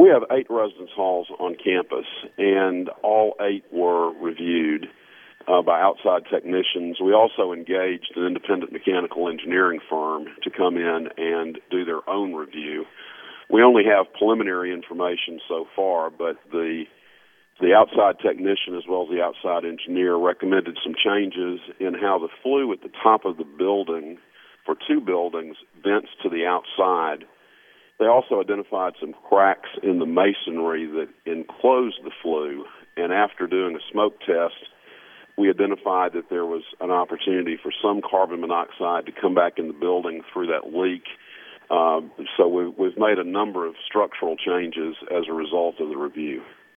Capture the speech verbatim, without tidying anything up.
have eight residence halls on campus, and all eight were reviewed uh, by outside technicians. We also engaged an independent mechanical engineering firm to come in and do their own review. We only have preliminary information so far, but the the outside technician as well as the outside engineer recommended some changes in how the flue at the top of the building for two buildings vents to the outside. They also identified some cracks in the masonry that enclosed the flue, and after doing a smoke test, we identified that there was an opportunity for some carbon monoxide to come back in the building through that leak. Uh, so we've, we've made a number of structural changes as a result of the review.